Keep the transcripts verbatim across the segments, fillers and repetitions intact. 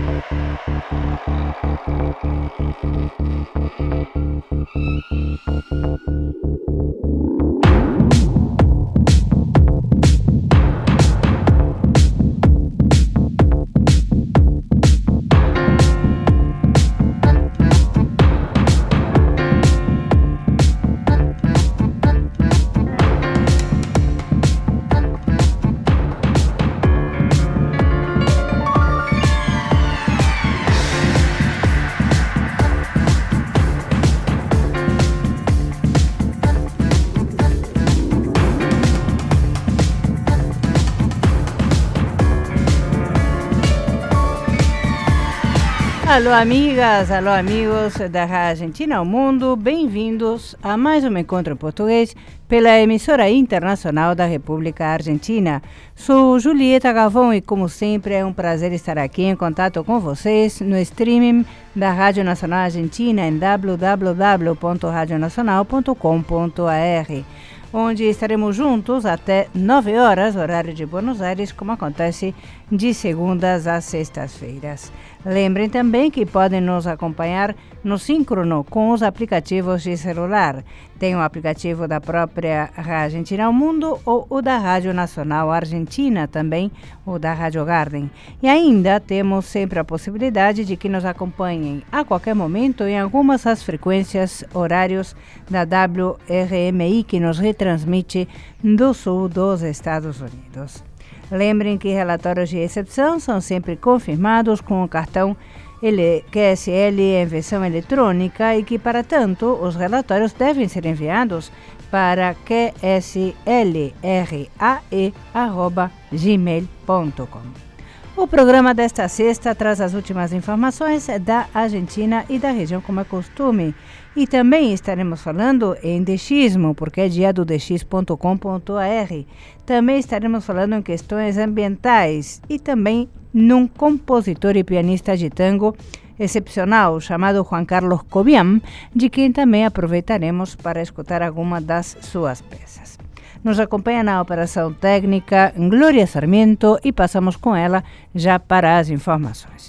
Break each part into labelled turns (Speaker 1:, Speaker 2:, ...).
Speaker 1: Alô, amigas, alô, amigos da Argentina ao Mundo, bem-vindos a mais um encontro em português pela emissora internacional da República Argentina. Sou Julieta Galvão e, como sempre, é um prazer estar aqui em contato com vocês no streaming da Rádio Nacional Argentina em w w w ponto radio nacional ponto com ponto a r, onde estaremos juntos até nove horas, horário de Buenos Aires, como acontece de segundas às sextas-feiras. Lembrem também que podem nos acompanhar no síncrono com os aplicativos de celular. Tem o aplicativo da própria Argentina ao Mundo ou o da Rádio Nacional Argentina, também o da Rádio Garden. E ainda temos sempre a possibilidade de que nos acompanhem a qualquer momento em algumas das frequências horários da W R M I que nos retransmite do sul dos Estados Unidos. Lembrem que relatórios de recepção são sempre confirmados com o cartão Q S L em versão eletrônica e que, para tanto, os relatórios devem ser enviados para q s l r a e arroba gmail ponto com. O programa desta sexta traz as últimas informações da Argentina e da região, como é costume. E também estaremos falando em dechismo, porque é dia do dx ponto com ponto a r. Também estaremos falando em questões ambientais e também num compositor e pianista de tango excepcional chamado Juan Carlos Cobian, de quem também aproveitaremos para escutar alguma das suas peças. Nos acompanha na operação técnica Glória Sarmiento e passamos com ela já para as informações.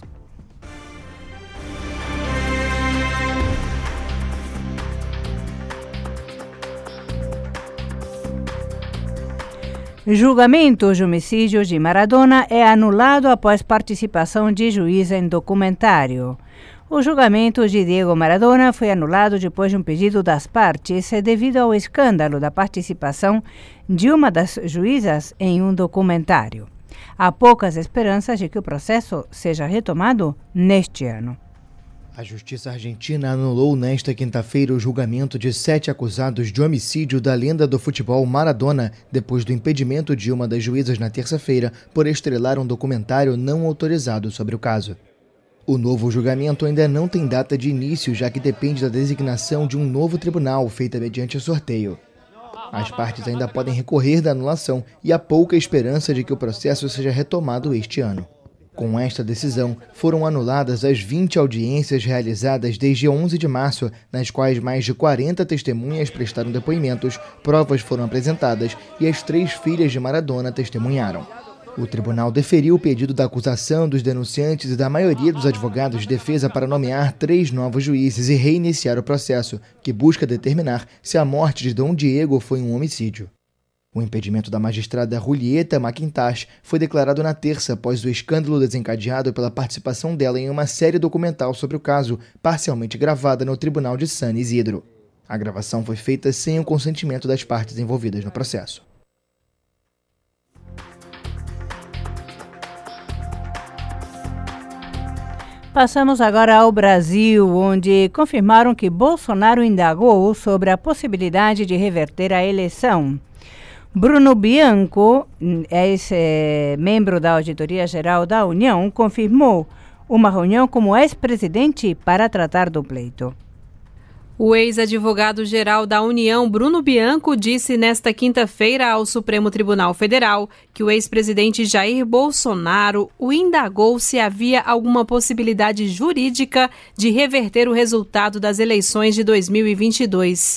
Speaker 1: Julgamento de homicídio de Maradona é anulado após participação de juiz em documentário. O julgamento de Diego Maradona foi anulado depois de um pedido das partes devido ao escândalo da participação de uma das juízas em um documentário. Há poucas esperanças de que o processo seja retomado neste ano.
Speaker 2: A Justiça Argentina anulou nesta quinta-feira o julgamento de sete acusados de homicídio da lenda do futebol Maradona, depois do impedimento de uma das juízas na terça-feira por estrelar um documentário não autorizado sobre o caso. O novo julgamento ainda não tem data de início, já que depende da designação de um novo tribunal feita mediante sorteio. As partes ainda podem recorrer da anulação e há pouca esperança de que o processo seja retomado este ano. Com esta decisão, foram anuladas as vinte audiências realizadas desde onze de março, nas quais mais de quarenta testemunhas prestaram depoimentos, provas foram apresentadas e as três filhas de Maradona testemunharam. O tribunal deferiu o pedido da acusação dos denunciantes e da maioria dos advogados de defesa para nomear três novos juízes e reiniciar o processo, que busca determinar se a morte de Dom Diego foi um homicídio. O impedimento da magistrada Julieta McIntosh foi declarado na terça após o escândalo desencadeado pela participação dela em uma série documental sobre o caso, parcialmente gravada no Tribunal de San Isidro. A gravação foi feita sem o consentimento das partes envolvidas no processo.
Speaker 1: Passamos agora ao Brasil, onde confirmaram que Bolsonaro indagou sobre a possibilidade de reverter a eleição. Bruno Bianco, ex-membro da Auditoria Geral da União, confirmou uma reunião com o ex-presidente para tratar do pleito.
Speaker 3: O ex-advogado-geral da União, Bruno Bianco, disse nesta quinta-feira ao Supremo Tribunal Federal que o ex-presidente Jair Bolsonaro o indagou se havia alguma possibilidade jurídica de reverter o resultado das eleições de dois mil e vinte e dois.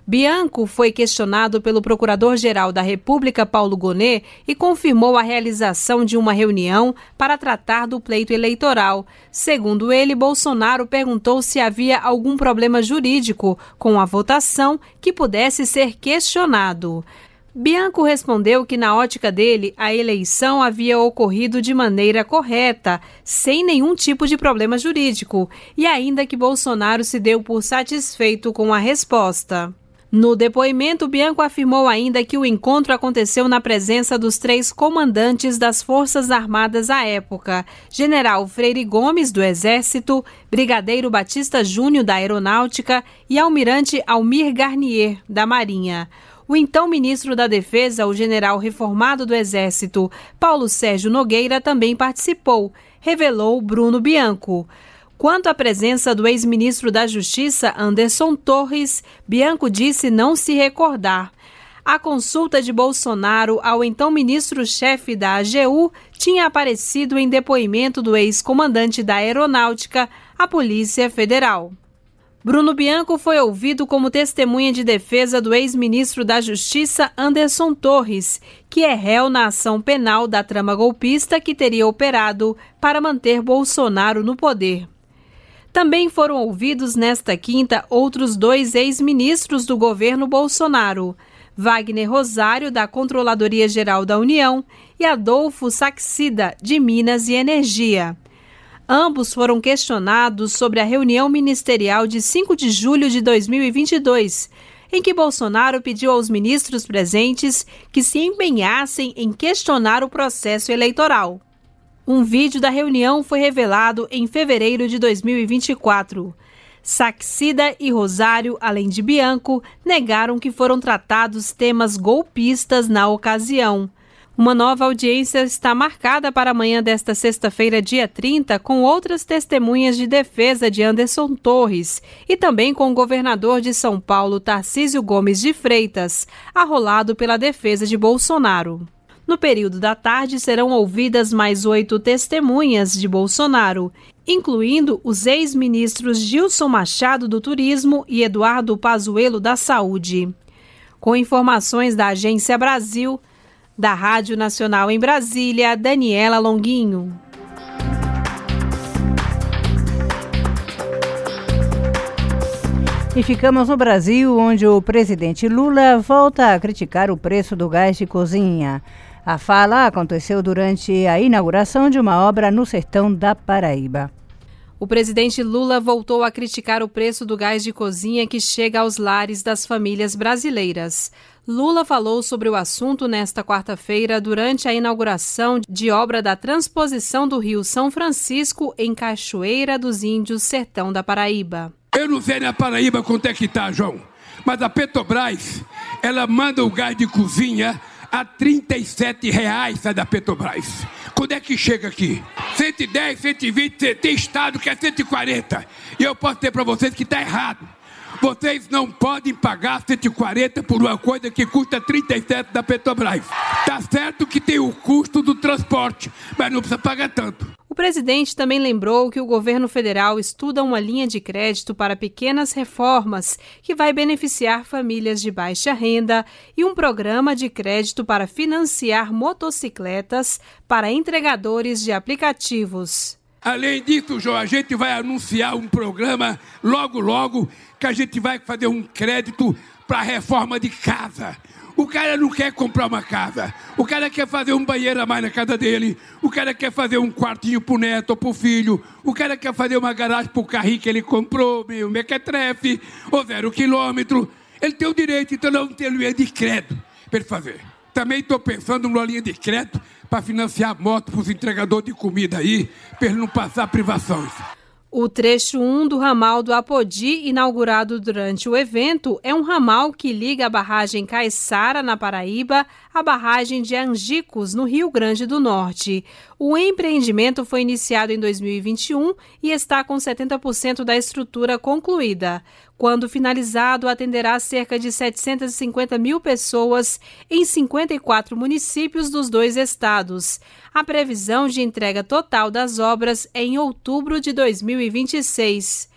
Speaker 3: Bianco foi questionado pelo Procurador-Geral da República, Paulo Gonet, e confirmou a realização de uma reunião para tratar do pleito eleitoral. Segundo ele, Bolsonaro perguntou se havia algum problema jurídico com a votação que pudesse ser questionado. Bianco respondeu que, na ótica dele, a eleição havia ocorrido de maneira correta, sem nenhum tipo de problema jurídico, e ainda que Bolsonaro se deu por satisfeito com a resposta. No depoimento, Bianco afirmou ainda que o encontro aconteceu na presença dos três comandantes das Forças Armadas à época, General Freire Gomes, do Exército, Brigadeiro Batista Júnior, da Aeronáutica, e Almirante Almir Garnier, da Marinha. O então ministro da Defesa, o general reformado do Exército, Paulo Sérgio Nogueira, também participou, revelou Bruno Bianco. Quanto à presença do ex-ministro da Justiça, Anderson Torres, Bianco disse não se recordar. A consulta de Bolsonaro ao então ministro-chefe da A G U tinha aparecido em depoimento do ex-comandante da Aeronáutica, a Polícia Federal. Bruno Bianco foi ouvido como testemunha de defesa do ex-ministro da Justiça, Anderson Torres, que é réu na ação penal da trama golpista que teria operado para manter Bolsonaro no poder. Também foram ouvidos nesta quinta outros dois ex-ministros do governo Bolsonaro, Wagner Rosário, da Controladoria Geral da União, e Adolfo Saxida, de Minas e Energia. Ambos foram questionados sobre a reunião ministerial de cinco de julho de dois mil e vinte e dois, em que Bolsonaro pediu aos ministros presentes que se empenhassem em questionar o processo eleitoral. Um vídeo da reunião foi revelado em fevereiro de dois mil e vinte e quatro. Saxida e Rosário, além de Bianco, negaram que foram tratados temas golpistas na ocasião. Uma nova audiência está marcada para amanhã desta sexta-feira, dia trinta, com outras testemunhas de defesa de Anderson Torres e também com o governador de São Paulo, Tarcísio Gomes de Freitas, arrolado pela defesa de Bolsonaro. No período da tarde, serão ouvidas mais oito testemunhas de Bolsonaro, incluindo os ex-ministros Gilson Machado, do Turismo, e Eduardo Pazuello, da Saúde. Com informações da Agência Brasil, da Rádio Nacional em Brasília, Daniela Longuinho.
Speaker 1: E ficamos no Brasil, onde o presidente Lula volta a criticar o preço do gás de cozinha. A fala aconteceu durante a inauguração de uma obra no sertão da Paraíba.
Speaker 3: O presidente Lula voltou a criticar o preço do gás de cozinha que chega aos lares das famílias brasileiras. Lula falou sobre o assunto nesta quarta-feira durante a inauguração de obra da transposição do Rio São Francisco em Cachoeira dos Índios, sertão da Paraíba.
Speaker 4: Eu não sei na Paraíba quanto é que está, João, mas a Petrobras, ela manda o gás de cozinha a trinta e sete reais, sai da Petrobras. Quando é que chega aqui? cento e dez, cento e vinte, tem estado que é cento e quarenta. E eu posso dizer para vocês que está errado. Vocês não podem pagar cento e quarenta por uma coisa que custa trinta e sete da Petrobras. Tá certo que tem o custo do transporte, mas não precisa pagar tanto.
Speaker 3: O presidente também lembrou que o governo federal estuda uma linha de crédito para pequenas reformas que vai beneficiar famílias de baixa renda e um programa de crédito para financiar motocicletas para entregadores de aplicativos.
Speaker 4: Além disso, João, a gente vai anunciar um programa logo, logo, que a gente vai fazer um crédito para reforma de casa. O cara não quer comprar uma casa, o cara quer fazer um banheiro a mais na casa dele, o cara quer fazer um quartinho pro neto ou pro filho, o cara quer fazer uma garagem pro carrinho que ele comprou, meio mequetrefe, ou zero quilômetro. Ele tem o direito, então não tem linha de crédito para ele fazer. Também estou pensando numa linha de crédito para financiar moto para os entregadores de comida aí, para ele não passar privações.
Speaker 3: O trecho um do ramal do Apodi, inaugurado durante o evento, é um ramal que liga a barragem Caiçara, na Paraíba, à barragem de Angicos, no Rio Grande do Norte. O empreendimento foi iniciado em dois mil e vinte e um e está com setenta por cento da estrutura concluída. Quando finalizado, atenderá cerca de setecentas e cinquenta mil pessoas em cinquenta e quatro municípios dos dois estados. A previsão de entrega total das obras é em outubro de dois mil e vinte e seis.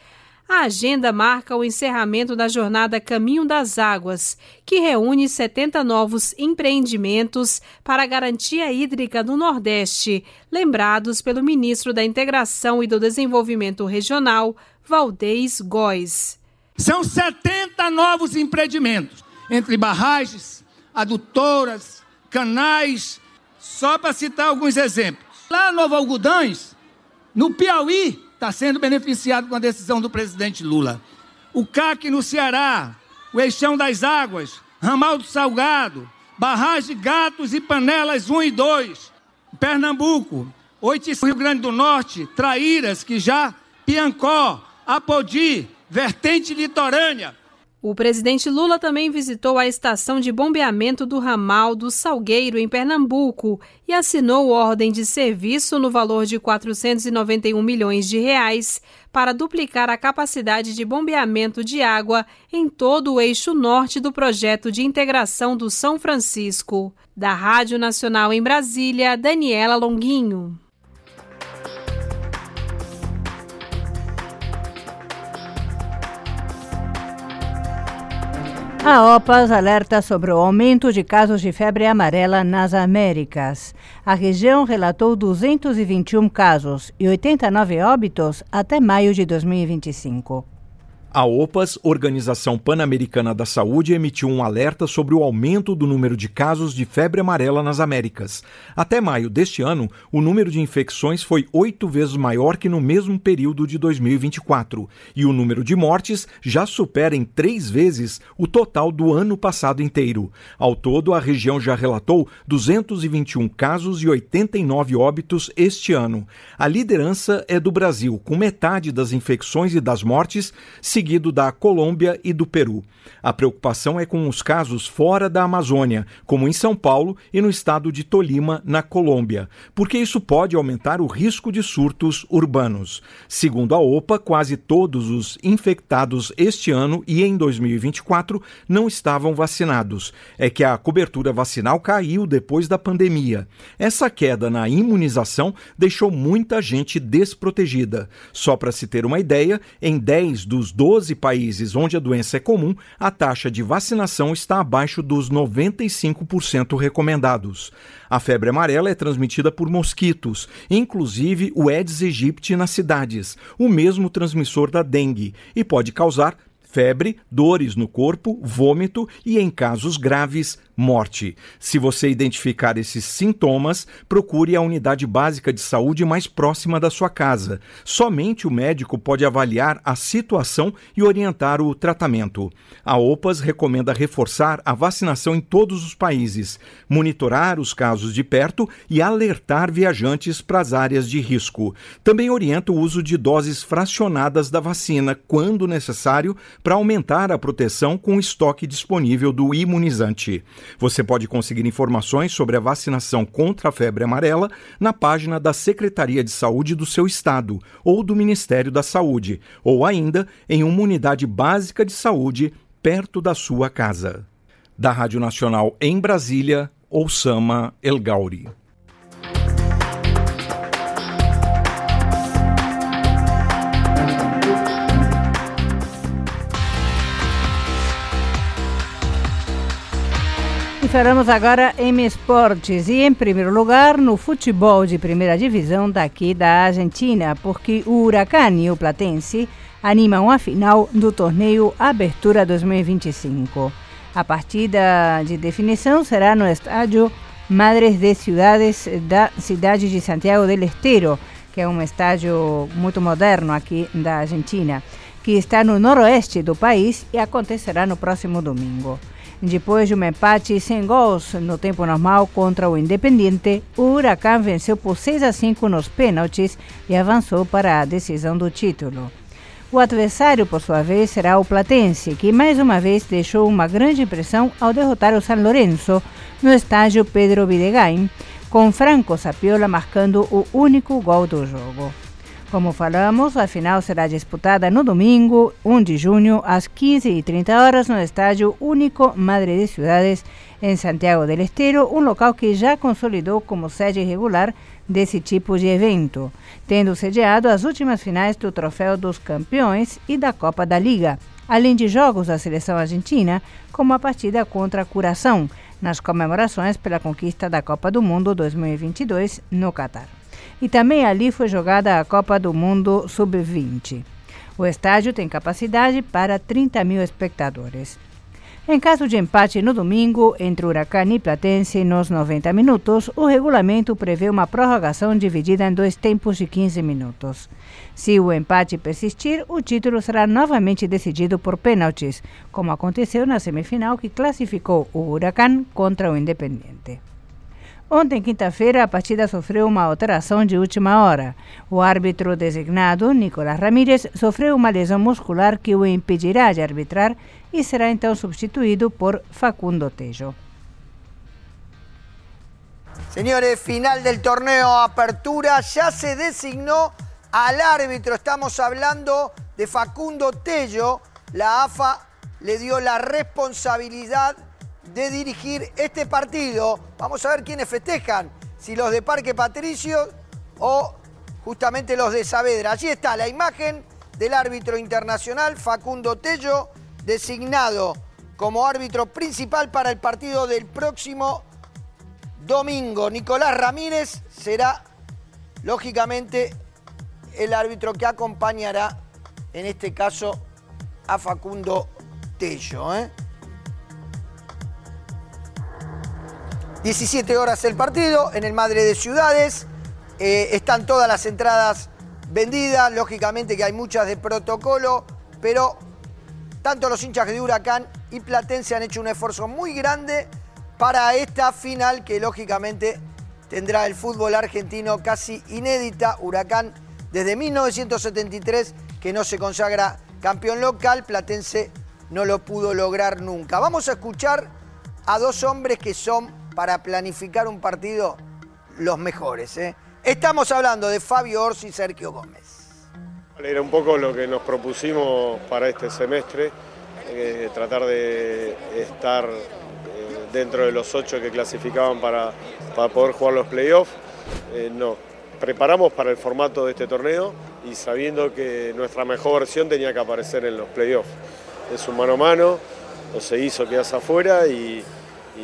Speaker 3: A agenda marca o encerramento da jornada Caminho das Águas, que reúne setenta novos empreendimentos para a garantia hídrica no Nordeste, lembrados pelo ministro da Integração e do Desenvolvimento Regional, Valdez Góes.
Speaker 5: São setenta novos empreendimentos, entre barragens, adutoras, canais, só para citar alguns exemplos. Lá no Novo Algodões, no Piauí, está sendo beneficiado com a decisão do presidente Lula. O C A C no Ceará, o Eixão das Águas, Ramal do Salgado, Barragem Gatos e Panelas um e dois, Pernambuco, Oitiçu, Rio Grande do Norte, Traíras, que já, Piancó, Apodi, Vertente Litorânea.
Speaker 3: O presidente Lula também visitou a estação de bombeamento do Ramal do Salgueiro, em Pernambuco, e assinou ordem de serviço no valor de quatrocentos e noventa e um milhões de reais para duplicar a capacidade de bombeamento de água em todo o eixo norte do projeto de integração do São Francisco. Da Rádio Nacional em Brasília, Daniela Longuinho.
Speaker 1: A OPAS alerta sobre o aumento de casos de febre amarela nas Américas. A região relatou duzentos e vinte e um casos e oitenta e nove óbitos até maio de dois mil e vinte e cinco.
Speaker 6: A OPAS, Organização Pan-Americana da Saúde, emitiu um alerta sobre o aumento do número de casos de febre amarela nas Américas. Até maio deste ano, o número de infecções foi oito vezes maior que no mesmo período de dois mil e vinte e quatro, e o número de mortes já supera em três vezes o total do ano passado inteiro. Ao todo, a região já relatou duzentos e vinte e um casos e oitenta e nove óbitos este ano. A liderança é do Brasil, com metade das infecções e das mortes, seguido da Colômbia e do Peru. A preocupação é com os casos fora da Amazônia, como em São Paulo e no estado de Tolima, na Colômbia, porque isso pode aumentar o risco de surtos urbanos. Segundo a OPA, quase todos os infectados este ano e em dois mil e vinte e quatro não estavam vacinados. É que a cobertura vacinal caiu depois da pandemia. Essa queda na imunização deixou muita gente desprotegida. Só para se ter uma ideia, em dez dos doze países onde a doença é comum, a taxa de vacinação está abaixo dos noventa e cinco por cento recomendados. A febre amarela é transmitida por mosquitos, inclusive o Aedes aegypti nas cidades, o mesmo transmissor da dengue, e pode causar febre, dores no corpo, vômito e, em casos graves, morte. Se você identificar esses sintomas, procure a unidade básica de saúde mais próxima da sua casa. Somente o médico pode avaliar a situação e orientar o tratamento. A OPAS recomenda reforçar a vacinação em todos os países, monitorar os casos de perto e alertar viajantes para as áreas de risco. Também orienta o uso de doses fracionadas da vacina, quando necessário, para aumentar a proteção com o estoque disponível do imunizante. Você pode conseguir informações sobre a vacinação contra a febre amarela na página da Secretaria de Saúde do seu estado ou do Ministério da Saúde, ou ainda em uma unidade básica de saúde perto da sua casa. Da Rádio Nacional em Brasília, Oussama El Gauri.
Speaker 1: Falamos agora em esportes e, em primeiro lugar, no futebol de primeira divisão daqui da Argentina, porque o Huracán e o Platense animam a final do torneio Abertura dois mil e vinte e cinco. A partida de definição será no estádio Madres de Ciudades da cidade de Santiago del Estero, que é um estádio muito moderno aqui da Argentina, que está no noroeste do país e acontecerá no próximo domingo. Depois de um empate sem gols no tempo normal contra o Independiente, o Huracán venceu por seis a cinco nos pênaltis e avançou para a decisão do título. O adversário, por sua vez, será o Platense, que mais uma vez deixou uma grande impressão ao derrotar o San Lorenzo no estádio Pedro Videgain, com Franco Sapiola marcando o único gol do jogo. Como falamos, a final será disputada no domingo, um de junho, às quinze e trinta horas, no estádio Único Madre de Ciudades, em Santiago del Estero, um local que já consolidou como sede regular desse tipo de evento, tendo sediado as últimas finais do Troféu dos Campeões e da Copa da Liga, além de jogos da seleção argentina, como a partida contra a Curaçao, nas comemorações pela conquista da Copa do Mundo dois mil e vinte e dois no Catar. E também ali foi jogada a Copa do Mundo sub vinte. O estádio tem capacidade para trinta mil espectadores. Em caso de empate no domingo entre Huracán e Platense nos noventa minutos, o regulamento prevê uma prorrogação dividida em dois tempos de quinze minutos. Se o empate persistir, o título será novamente decidido por pênaltis, como aconteceu na semifinal que classificou o Huracán contra o Independiente. Ontem, quinta-feira, a partida sofreu uma alteração de última hora. O árbitro designado, Nicolás Ramírez, sofreu uma lesão muscular que o impedirá de arbitrar y será entonces sustituido por Facundo Tello.
Speaker 7: Señores, final del torneo Apertura, ya se designó al árbitro, estamos hablando de Facundo Tello. La A F A le dio la responsabilidad de dirigir este partido. Vamos a ver quiénes festejan, si los de Parque Patricio o justamente los de Saavedra. Allí está la imagen del árbitro internacional Facundo Tello, designado como árbitro principal para el partido del próximo domingo. Nicolás Ramírez será, lógicamente, el árbitro que acompañará, en este caso, a Facundo Tello. ¿eh? diecisiete horas el partido en el Madre de Ciudades. Eh, están todas las entradas vendidas. Lógicamente que hay muchas de protocolo, pero tanto los hinchas de Huracán y Platense han hecho un esfuerzo muy grande para esta final que lógicamente tendrá el fútbol argentino casi inédita. Huracán desde mil novecientos setenta y tres que no se consagra campeón local, Platense no lo pudo lograr nunca. Vamos a escuchar a dos hombres que son, para planificar un partido, los mejores. ¿eh? Estamos hablando de Fabio Orsi y Sergio Gómez.
Speaker 8: Era un poco lo que nos propusimos para este semestre, eh, tratar de estar eh, dentro de los ocho que clasificaban para, para poder jugar los playoffs. Eh, no, preparamos para el formato de este torneo y sabiendo que nuestra mejor versión tenía que aparecer en los playoffs. Es un mano a mano, o se hizo, quedas afuera y, y,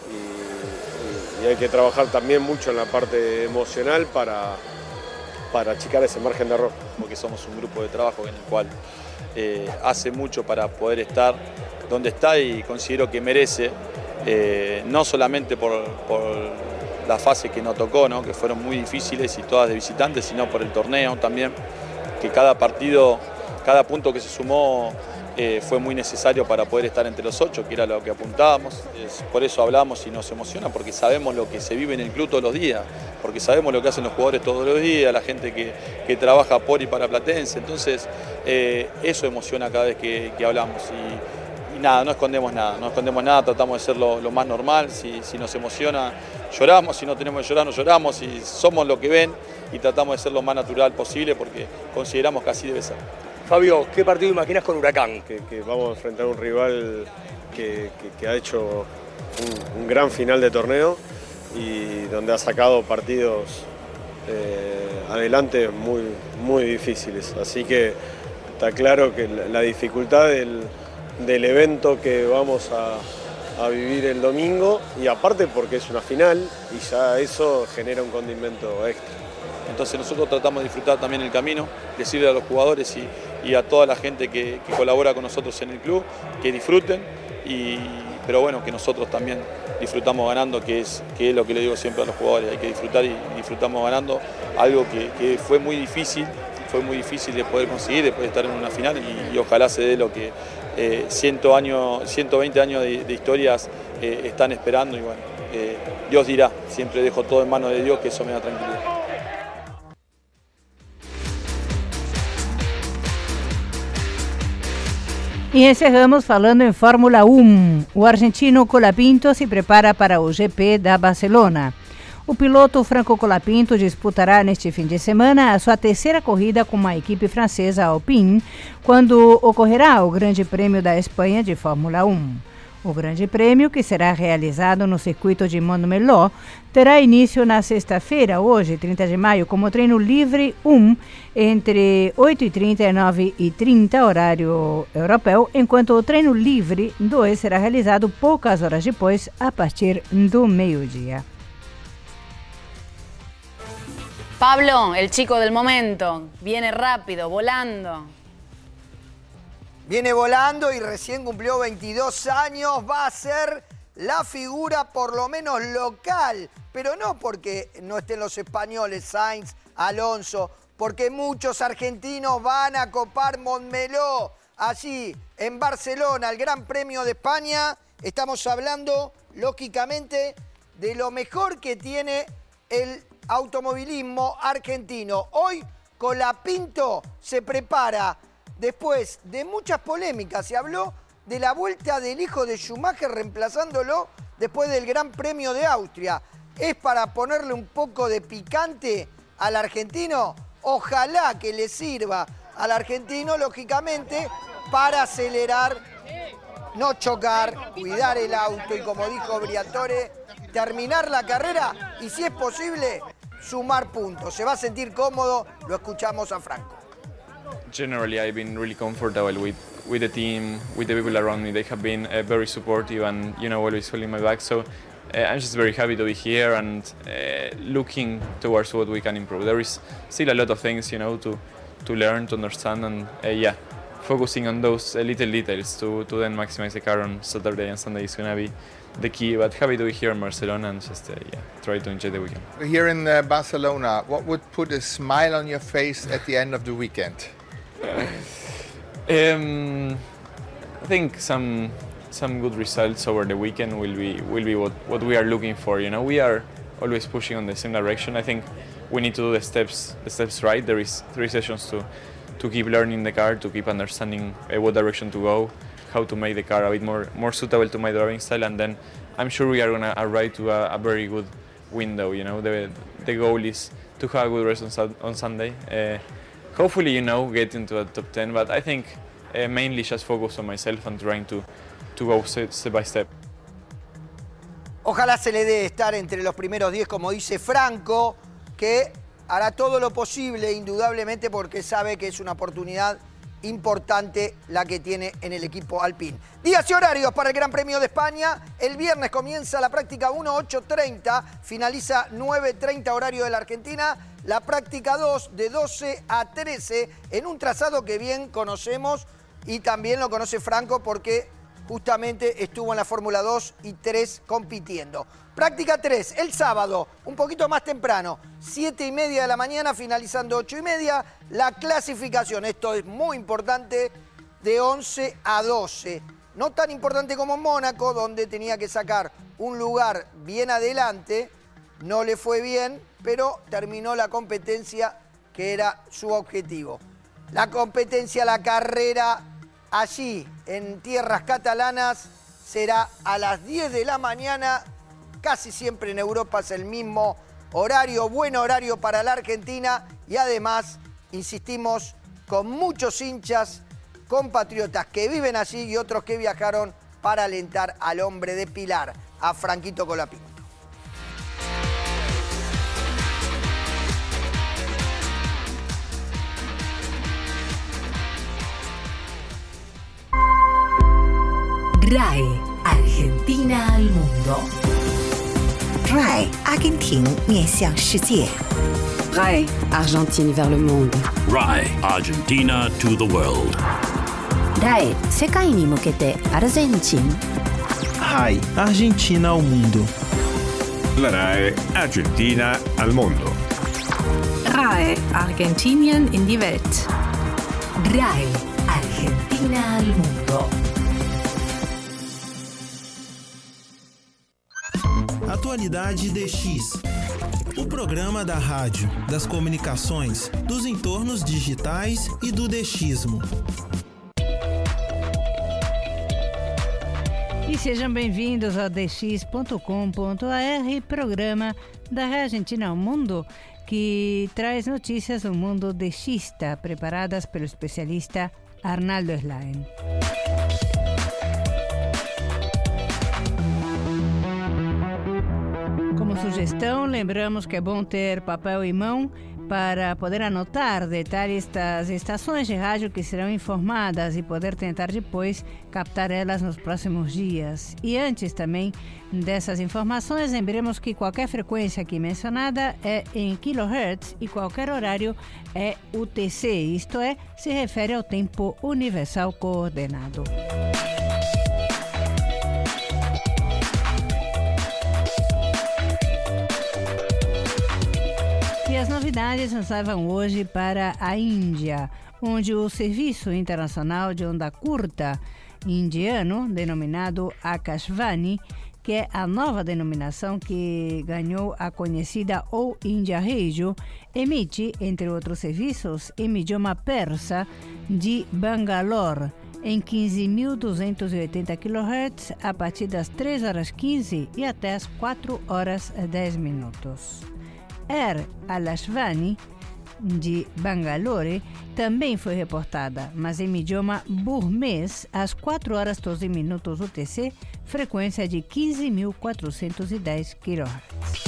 Speaker 8: y, y hay que trabajar también mucho en la parte emocional para, para achicar ese margen de error.
Speaker 9: Porque somos un grupo de trabajo en el cual eh, hace mucho para poder estar donde está y considero que merece, eh, no solamente por, por la fase que nos tocó, ¿no? que fueron muy difíciles y todas de visitantes, sino por el torneo también, que cada partido, cada punto que se sumó eh, fue muy necesario para poder estar entre los ocho, que era lo que apuntábamos. Es, por eso hablamos y nos emociona, porque sabemos lo que se vive en el club todos los días, porque sabemos lo que hacen los jugadores todos los días, la gente que, que trabaja por y para Platense. Entonces, eh, eso emociona cada vez que, que hablamos. Y, y nada, no escondemos nada, no escondemos nada, tratamos de ser lo, lo más normal. Si, si nos emociona, lloramos, si no tenemos que llorar, no lloramos, y somos lo que ven y tratamos de ser lo más natural posible porque consideramos que así debe ser.
Speaker 10: Fabio, ¿qué partido imaginas con Huracán?
Speaker 8: Que, que vamos a enfrentar un rival que, que, que ha hecho un, un gran final de torneo y donde ha sacado partidos eh, adelante muy, muy difíciles. Así que está claro que la, la dificultad del, del evento que vamos a, a vivir el domingo, y aparte porque es una final y ya eso genera un condimento extra.
Speaker 9: Entonces nosotros tratamos de disfrutar también el camino, decirle a los jugadores y, y a toda la gente que, que colabora con nosotros en el club que disfruten, y, pero bueno, que nosotros también disfrutamos ganando, que es, que es lo que le digo siempre a los jugadores, hay que disfrutar y disfrutamos ganando, algo que, que fue muy difícil, fue muy difícil de poder conseguir, de poder estar en una final, y, y ojalá se dé lo que eh, ciento años, ciento veinte años de, de historias eh, están esperando, y bueno, eh, Dios dirá, siempre dejo todo en manos de Dios, que eso me da tranquilidad.
Speaker 1: E encerramos falando em Fórmula um. O argentino Colapinto se prepara para o G P da Barcelona. O piloto Franco Colapinto disputará neste fim de semana a sua terceira corrida com a equipe francesa Alpine, quando ocorrerá o Grande Prêmio da Espanha de Fórmula um. O Grande Prêmio, que será realizado no circuito de Montmeló, terá início na sexta-feira, hoje, trinta de maio, como treino livre um, entre oito e trinta e nove e trinta, horário europeu, enquanto o treino livre dois será realizado poucas horas depois, a partir do meio-dia.
Speaker 11: Pablo, el chico del momento, viene rápido, volando.
Speaker 7: Viene volando y recién cumplió veintidós años, va a ser la figura por lo menos local, pero no porque no estén los españoles, Sainz, Alonso, porque muchos argentinos van a copar Montmeló, allí en Barcelona, el Gran Premio de España. Estamos hablando, lógicamente, de lo mejor que tiene el automovilismo argentino. Hoy Colapinto se prepara, después de muchas polémicas, se habló de la vuelta del hijo de Schumacher reemplazándolo después del Gran Premio de Austria. ¿Es para ponerle un poco de picante al argentino? Ojalá que le sirva al argentino, lógicamente, para acelerar, no chocar, cuidar el auto y, como dijo Briatore, terminar la carrera y, si es posible, sumar puntos. Se va a sentir cómodo, lo escuchamos a Franco.
Speaker 12: Generally, I've been really comfortable with, with the team, with the people around me. They have been uh, very supportive and, you know, always holding my back. So uh, I'm just very happy to be here and uh, looking towards what we can improve. There is still a lot of things, you know, to, to learn, to understand, and uh, yeah, focusing on those uh, little details to, to then maximize the car on Saturday and Sunday is going to be the key. But happy to be here in Barcelona and just uh, yeah, try to enjoy the weekend.
Speaker 13: Here in uh, Barcelona, what would put a smile on your face at the end of the weekend?
Speaker 12: um, I think some some good results over the weekend will be will be what, what we are looking for. You know, we are always pushing on the same direction. I think we need to do the steps the steps right. There is three sessions to to keep learning the car, to keep understanding uh, what direction to go, how to make the car a bit more more suitable to my driving style, and then I'm sure we are gonna arrive to a, a very good window. You know, the the goal is to have a good race on, on Sunday. Uh, Hopefully, you know, get into the top ten, but I think uh, mainly just focus on myself and trying to, to go step, step by step.
Speaker 7: Ojalá se le dé estar entre los primeros diez, como dice Franco, que hará todo lo posible, indudablemente, porque sabe que es una oportunidad importante la que tiene en el equipo Alpine. Días y horarios para el Gran Premio de España. El viernes comienza la práctica uno, ocho treinta, finaliza nueve treinta horario de la Argentina. La práctica dos de doce a trece en un trazado que bien conocemos y también lo conoce Franco porque justamente estuvo en la Fórmula dos y tres compitiendo. Práctica tres, el sábado, un poquito más temprano, siete y media de la mañana, finalizando ocho y media. La clasificación, esto es muy importante, de once a doce. No tan importante como en Mónaco, donde tenía que sacar un lugar bien adelante. No le fue bien, pero terminó la competencia que era su objetivo. La competencia, la carrera allí en tierras catalanas será a las diez de la mañana. Casi siempre en Europa es el mismo horario, buen horario para la Argentina y además, insistimos, con muchos hinchas, compatriotas que viven allí y otros que viajaron para alentar al hombre de Pilar, a Franquito Colapinto.
Speaker 14: R A E Argentina al mundo.
Speaker 15: R A E Argentina 面向世界。
Speaker 16: R A E Argentine vers le monde.
Speaker 17: R A E Argentina to the world.
Speaker 18: R A E 世界に向けてアルゼンチン。
Speaker 19: R A E Argentina ao mundo.
Speaker 20: La R A E Argentina al mundo.
Speaker 3: R A E Argentinien in die Welt.
Speaker 14: R A E Argentina al mundo.
Speaker 19: Atualidade D X. O programa da rádio, das comunicações, dos entornos digitais e do DXismo.
Speaker 1: E sejam bem-vindos ao d x ponto com ponto a r, programa da Argentina ao Mundo, que traz notícias do mundo DXista, preparadas pelo especialista Arnaldo Slaen. sugestão, lembramos que é bom ter papel e mão para poder anotar detalhes das estações de rádio que serão informadas e poder tentar depois captar elas nos próximos dias. E antes também dessas informações, lembremos que qualquer frequência aqui mencionada é em kilohertz e qualquer horário é U T C, isto é, se refere ao tempo universal coordenado. E as novidades nos levam hoje para a Índia, onde o Serviço Internacional de Onda Curta indiano, denominado Akashvani, que é a nova denominação que ganhou a conhecida All India Radio, emite, entre outros serviços, em idioma persa de Bangalore, em quinze mil duzentos e oitenta quilohertz, a partir das três horas e quinze e até as quatro horas e dez minutos. Air Alashvani, de Bangalore, também foi reportada, mas em idioma burmês, às quatro horas e doze minutos U T C, frequência de quinze mil quatrocentos e dez quilohertz.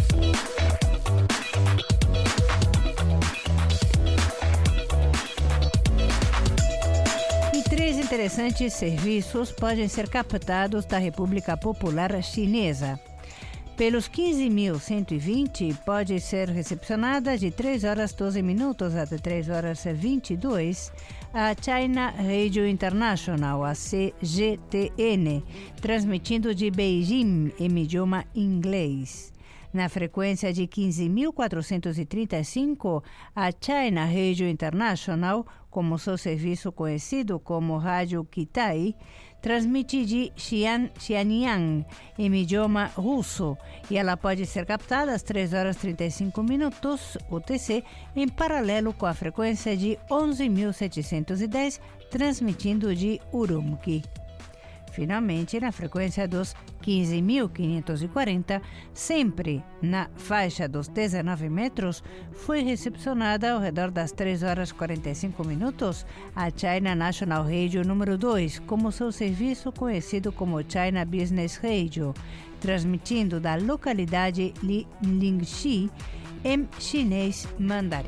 Speaker 1: E três interessantes serviços podem ser captados da República Popular Chinesa. Pelos quinze mil cento e vinte, pode ser recepcionada de três horas e doze minutos até três horas e vinte e dois a China Radio International, a C G T N, transmitindo de Beijing em idioma inglês. Na frequência de quinze mil quatrocentos e trinta e cinco, a China Radio International, como seu serviço conhecido como Rádio Kitai, transmite de Xi'an, Xianyang, em idioma russo, e ela pode ser captada às três horas e trinta e cinco minutos U T C, em paralelo com a frequência de onze mil setecentos e dez, transmitindo de Urumqi. Finalmente, na frequência dos quinze mil quinhentos e quarenta, sempre na faixa dos dezenove metros, foi recepcionada ao redor das três horas e quarenta e cinco minutos a China National Radio número dois, como seu serviço conhecido como China Business Radio, transmitindo da localidade Li Lingxi, em chinês mandarim.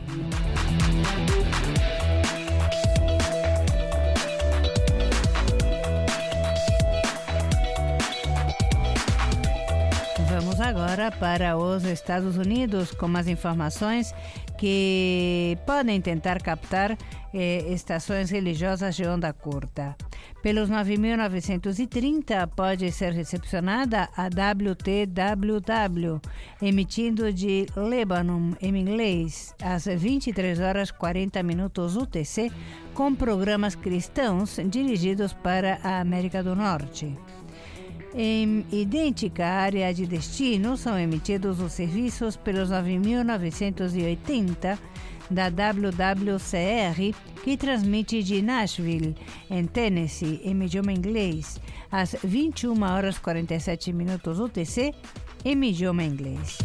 Speaker 1: Vamos agora para os Estados Unidos com as informações que podem tentar captar eh, estações religiosas de onda curta. Pelos nove mil novecentos e trinta pode ser recepcionada a W T W W, emitindo de Lebanon em inglês às vinte e três horas e quarenta minutos U T C, com programas cristãos dirigidos para a América do Norte. Em idêntica área de destino, são emitidos os serviços pelos nove mil novecentos e oitenta da W W C R, que transmite de Nashville, em Tennessee, em idioma inglês, às vinte e uma horas e quarenta e sete minutos U T C, em idioma inglês.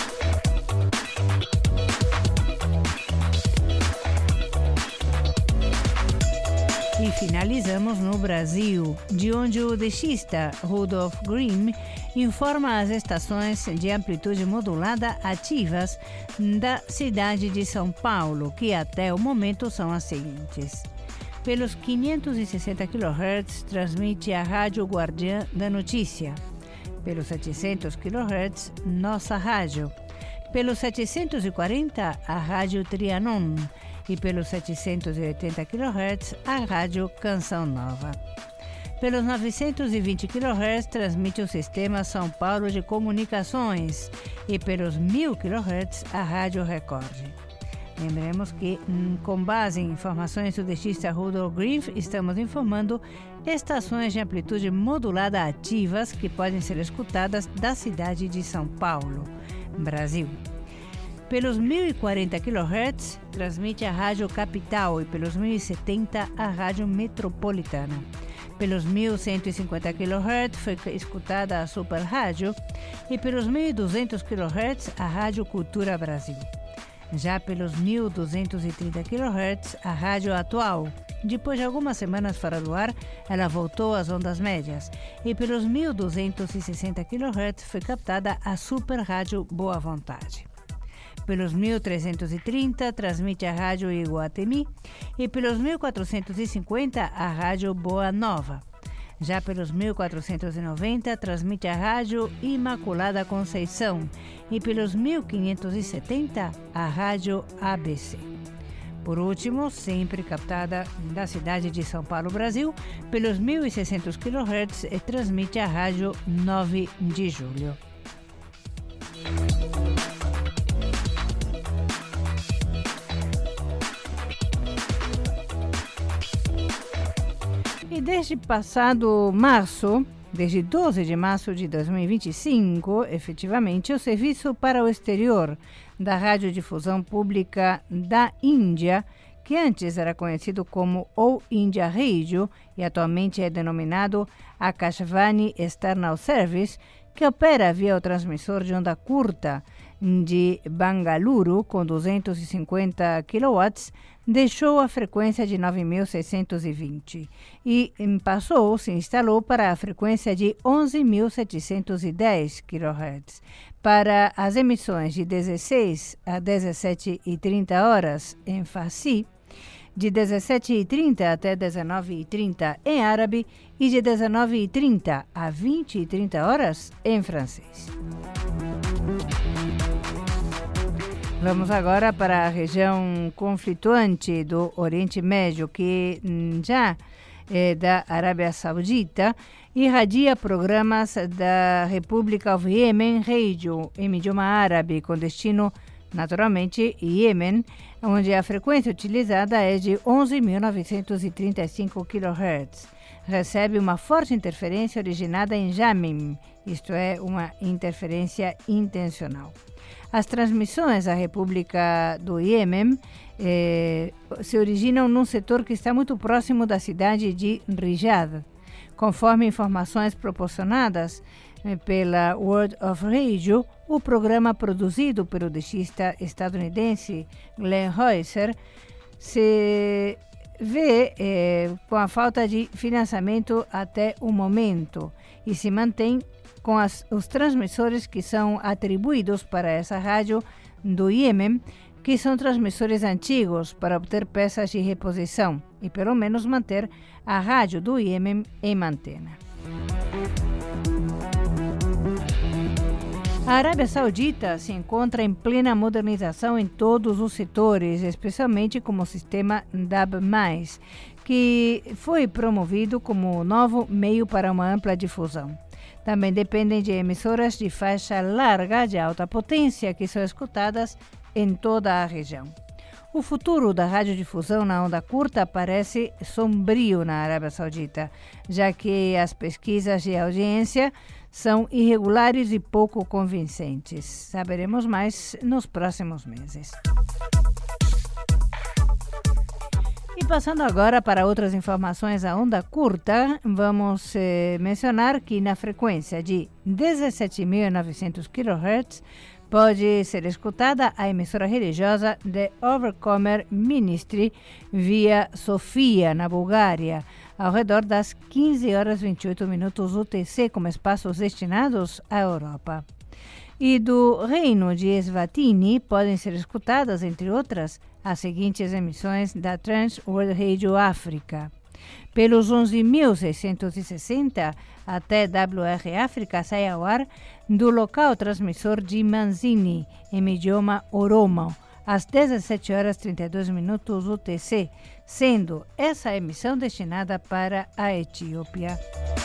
Speaker 1: E finalizamos no Brasil, de onde o dexista Rudolf Grimm informa as estações de amplitude modulada ativas da cidade de São Paulo, que até o momento são as seguintes. Pelos quinhentos e sessenta quilohertz, transmite a Rádio Guardiã da Notícia. Pelos setecentos quilohertz, Nossa Rádio. Pelos setecentos e quarenta, a Rádio Trianon. E pelos setecentos e oitenta quilohertz, a Rádio Canção Nova. Pelos novecentos e vinte quilohertz, transmite o Sistema São Paulo de Comunicações. E pelos mil quilohertz, a Rádio Record. Lembremos que, com base em informações do dexista Rudolf Grimm, estamos informando estações de amplitude modulada ativas que podem ser escutadas da cidade de São Paulo, Brasil. Pelos mil e quarenta quilohertz, transmite a Rádio Capital e pelos mil e setenta a Rádio Metropolitana. Pelos mil cento e cinquenta quilohertz foi escutada a Super Rádio e pelos mil e duzentos quilohertz a Rádio Cultura Brasil. Já pelos mil duzentos e trinta quilohertz a Rádio Atual Depois de algumas semanas fora do ar, ela voltou às ondas médias e pelos mil duzentos e sessenta quilohertz foi captada a Super Rádio Boa Vontade. Pelos mil trezentos e trinta transmite a Rádio Iguatemi e pelos mil quatrocentos e cinquenta a Rádio Boa Nova. Já pelos mil quatrocentos e noventa transmite a Rádio Imaculada Conceição e pelos mil quinhentos e setenta a Rádio A B C. Por último, sempre captada da cidade de São Paulo, Brasil, pelos mil e seiscentos quilohertz transmite a Rádio nove de julho. E desde passado março, desde doze de março de dois mil e vinte e cinco, efetivamente, o Serviço para o Exterior da Radiodifusão Pública da Índia, que antes era conhecido como All India Radio e atualmente é denominado Akashvani External Service, que opera via o transmissor de onda curta de Bangalore com duzentos e cinquenta quilowatts, deixou a frequência de nove mil seiscentos e vinte e passou, se instalou para a frequência de onze mil setecentos e dez quilohertz. Para as emissões de dezesseis a dezessete e trinta horas em Farsi, de dezessete e trinta até dezenove e trinta em árabe e de dezenove e trinta a vinte e trinta horas em francês. Vamos agora para a região conflituante do Oriente Médio, que já é da Arábia Saudita, irradia programas da República of Yemen Radio em idioma árabe, com destino, naturalmente, Iêmen, onde a frequência utilizada é de onze mil novecentos e trinta e cinco quilohertz. Recebe uma forte interferência originada em Jamim, isto é, uma interferência intencional. As transmissões à República do Iêmen eh, se originam num setor que está muito próximo da cidade de Riyadh. Conforme informações proporcionadas eh, pela World of Radio, o programa produzido pelo dentista estadunidense Glenn Hoyser se vê eh, com a falta de financiamento até o momento e se mantém com as, os transmissores que são atribuídos para essa rádio do Iêmen, que são transmissores antigos para obter peças de reposição e pelo menos manter a rádio do Iêmen em antena. A Arábia Saudita se encontra em plena modernização em todos os setores, especialmente como o sistema D A B mais, que foi promovido como novo meio para uma ampla difusão. Também dependem de emissoras de faixa larga de alta potência que são escutadas em toda a região. O futuro da radiodifusão na onda curta parece sombrio na Arábia Saudita, já que as pesquisas de audiência são irregulares e pouco convincentes. Saberemos mais nos próximos meses. E passando agora para outras informações à onda curta, vamos eh, mencionar que na frequência de dezessete mil e novecentos quilohertz pode ser escutada a emissora religiosa The Overcomer Ministry via Sofia, na Bulgária, ao redor das quinze horas e vinte e oito minutos U T C, com espaços destinados à Europa. E do Reino de Eswatini podem ser escutadas, entre outras, as seguintes emissões da Trans World Radio África. Pelos onze mil seiscentos e sessenta até W R África sai ao ar do local transmissor de Manzini, em idioma Oromo, às dezessete horas e trinta e dois minutos U T C, sendo essa emissão destinada para a Etiópia.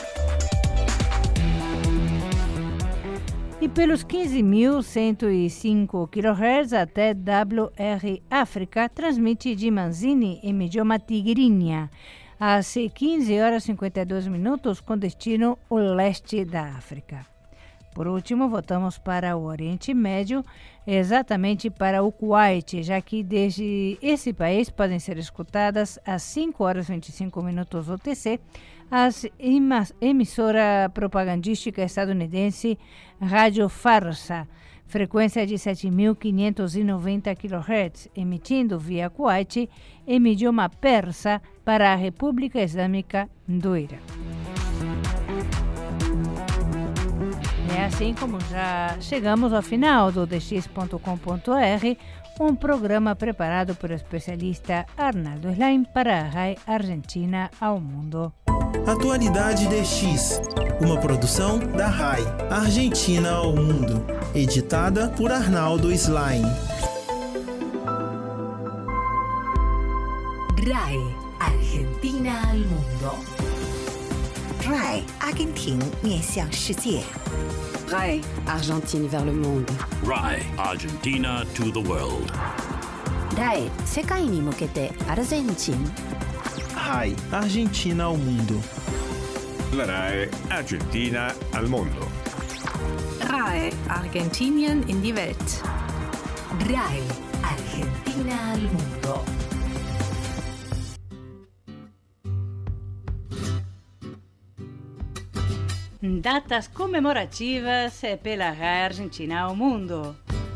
Speaker 1: E pelos quinze mil cento e cinco quilohertz até W R África, transmite de Manzini em idioma tigrinha, às quinze horas e cinquenta e dois minutos, com destino ao leste da África. Por último, voltamos para o Oriente Médio, exatamente para o Kuwait, já que desde esse país podem ser escutadas às cinco horas e vinte e cinco minutos U T C as emissora propagandística estadunidense Rádio Farsa, frequência de sete mil quinhentos e noventa quilohertz, emitindo via Kuwait em idioma persa para a República Islâmica do Irã. É assim como já chegamos ao final do d x ponto com ponto r, um programa preparado por especialista Arnaldo Slaim para a R A I Argentina ao Mundo.
Speaker 19: Atualidade D X, uma produção da R A I Argentina ao Mundo, editada por Arnaldo Slaim.
Speaker 14: R A I Argentina al Mundo.
Speaker 15: R A I 阿根廷面向世界。
Speaker 16: R A I Argentine vers le monde.
Speaker 17: R A I Argentina to the world.
Speaker 18: R A I 世界に向けてアルゼンチン。
Speaker 19: R A I Argentina ao Mundo.
Speaker 20: La R A I Argentina al Mundo.
Speaker 3: R A I Argentinien in die Welt.
Speaker 14: R A I Argentina al Mundo.
Speaker 1: Datas comemorativas pela R A I Argentina ao Mundo.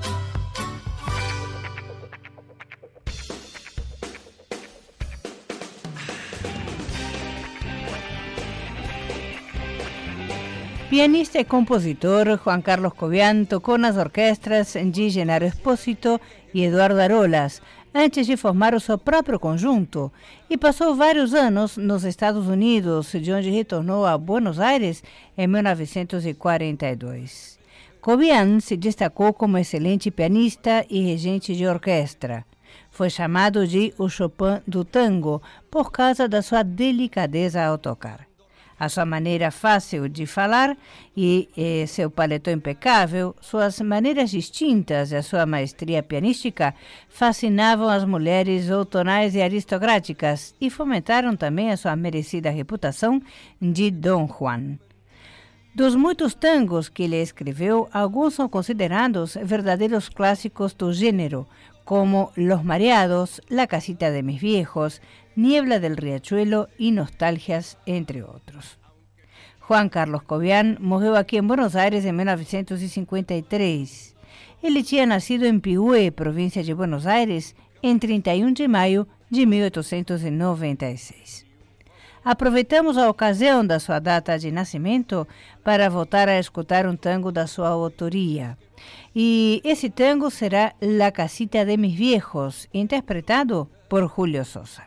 Speaker 1: Pianista e compositor Juan Carlos Cobian tocou nas orquestras de Genaro Espósito e Eduardo Arolas, antes de formar o seu próprio conjunto, e passou vários anos nos Estados Unidos, de onde retornou a Buenos Aires em mil novecentos e quarenta e dois. Cobian se destacou como excelente pianista e regente de orquestra. Foi chamado de o Chopin do tango por causa da sua delicadeza ao tocar. A sua maneira fácil de falar e, e seu paletó impecável, suas maneiras distintas e a sua maestria pianística fascinavam as mulheres outonais e aristocráticas e fomentaram também a sua merecida reputação de Don Juan. Dos muitos tangos que ele escreveu, alguns são considerados verdadeiros clássicos do gênero, como Los Mareados, La Casita de Mis Viejos, Niebla del Riachuelo y Nostalgias, entre outros. Juan Carlos Cobian morreu aqui em Buenos Aires em mil novecentos e cinquenta e três. Ele tinha nascido em Pihue, província de Buenos Aires, em trinta e um de maio de mil oitocentos e noventa e seis. Aproveitamos a ocasião da sua data de nascimento para voltar a escutar um tango da sua autoria. E esse tango será La Casita de Mis Viejos, interpretado por Julio Sosa.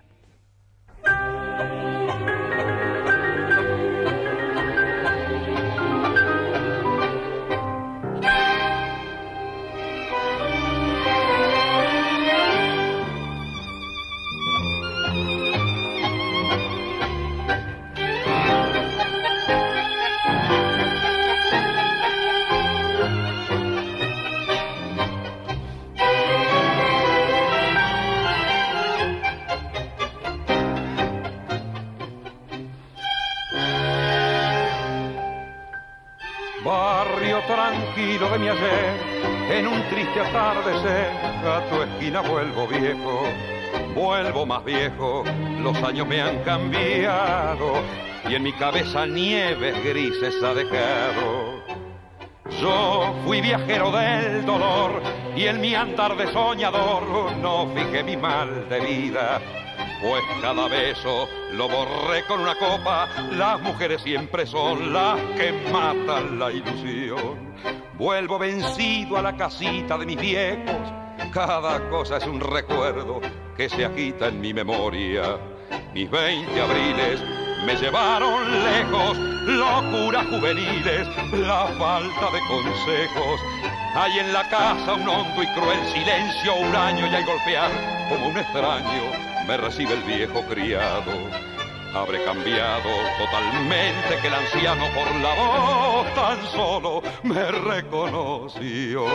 Speaker 21: Barrio tranquilo de mi ayer, en un triste atardecer, a tu esquina vuelvo viejo, vuelvo más viejo, los años me han cambiado y en mi cabeza nieves grises ha dejado. Yo fui viajero del dolor y en mi andar de soñador no fijé mi mal de vida, pues cada beso lo borré con una copa. Las mujeres siempre son las que matan la ilusión. Vuelvo vencido a la casita de mis viejos. Cada cosa es un recuerdo que se agita en mi memoria. Mis veinte abriles me llevaron lejos, locuras juveniles, la falta de consejos. Hay en la casa un hondo y cruel silencio, un año y al golpear como un extraño me recibe el viejo criado. Habré cambiado totalmente que el anciano por la voz tan solo me reconoció.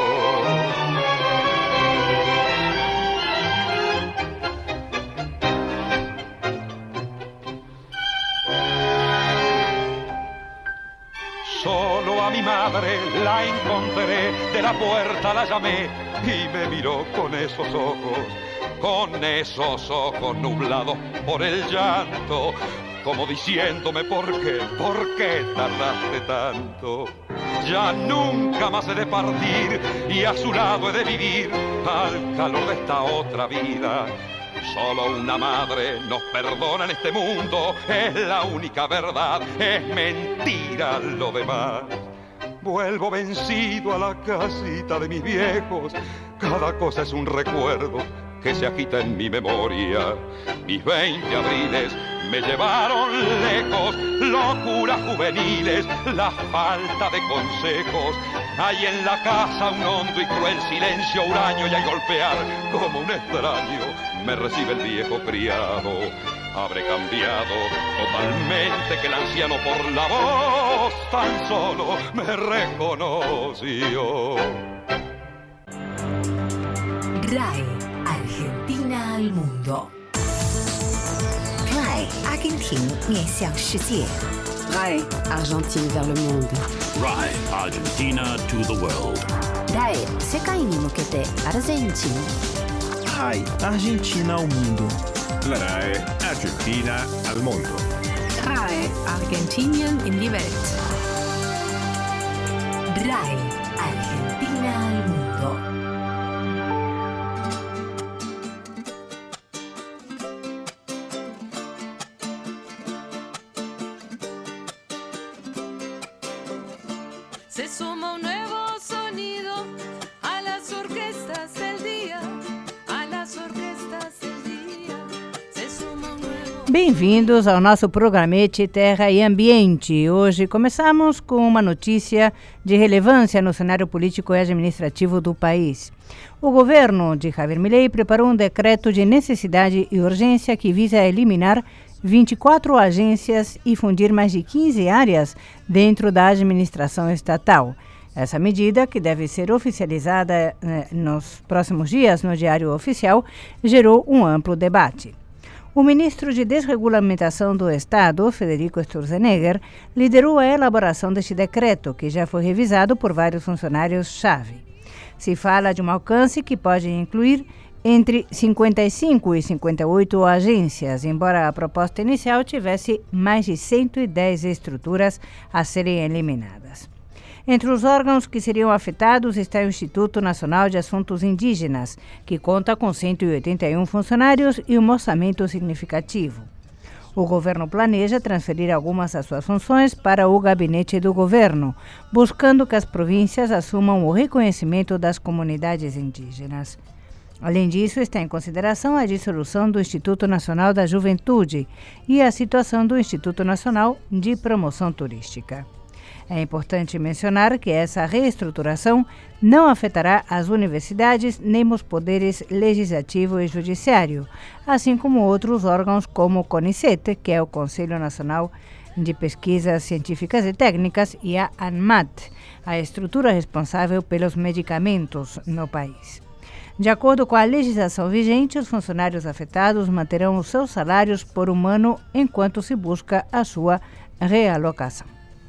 Speaker 21: Solo a mi madre la encontré, de la puerta la llamé y me miró con esos ojos, con esos ojos nublados por el llanto, como diciéndome por qué, por qué tardaste tanto. ya nunca más he de partir y a su lado he de vivir al calor de esta otra vida. Solo una madre nos perdona en este mundo, es la única verdad, es mentira lo demás. Vuelvo vencido a la casita de mis viejos, cada cosa es un recuerdo que se agita en mi memoria. Mis veinte abriles me llevaron lejos, locuras juveniles, la falta de consejos. Hay en la casa un hondo y cruel silencio huraño y al golpear como un extraño me recibe el viejo criado. Habré cambiado totalmente que el anciano por la voz tan solo me reconoció.
Speaker 14: R A E, Argentina al mundo.
Speaker 15: R A E, 阿根廷面向世界。
Speaker 16: R A E, Argentine vers le monde.
Speaker 17: R A E, Argentina to the world.
Speaker 18: R A E 世界に向けてアルゼンチン。
Speaker 19: R A E, Argentina ao mundo.
Speaker 20: La R A E Argentina al mundo.
Speaker 3: R A E, Argentinien in die Welt.
Speaker 14: R A E, Argentina al mundo.
Speaker 2: Se suma un nuevo sonido a las orquestas del día, a las orquestas del día. Se suma un nuevo...
Speaker 1: Bem-vindos ao nosso programete Terra e Ambiente. Hoje começamos com uma notícia de relevância no cenário político e administrativo do país. O governo de Javier Milei preparou um decreto de necessidade e urgência que visa eliminar vinte e quatro agências e fundir mais de quinze áreas dentro da administração estatal. Essa medida, que deve ser oficializada eh, nos próximos dias no Diário Oficial, gerou um amplo debate. O ministro de Desregulamentação do Estado, Federico Sturzenegger, liderou a elaboração deste decreto, que já foi revisado por vários funcionários-chave. Se fala de um alcance que pode incluir entre cinquenta e cinco e cinquenta e oito agências, embora a proposta inicial tivesse mais de cento e dez estruturas a serem eliminadas. Entre os órgãos que seriam afetados está o Instituto Nacional de Assuntos Indígenas, que conta com cento e oitenta e um funcionários e um orçamento significativo. O governo planeja transferir algumas das suas funções para o gabinete do governo, buscando que as províncias assumam o reconhecimento das comunidades indígenas. Além disso, está em consideração a dissolução do Instituto Nacional da Juventude e a situação do Instituto Nacional de Promoção Turística. É importante mencionar que essa reestruturação não afetará as universidades nem os poderes legislativo e judiciário, assim como outros órgãos como o CONICET, que é o Conselho Nacional de Pesquisas Científicas e Técnicas, e a ANMAT, a estrutura responsável pelos medicamentos no país. De acordo com a legislação vigente, os funcionários afetados manterão os seus salários por um ano enquanto se busca a sua realocação.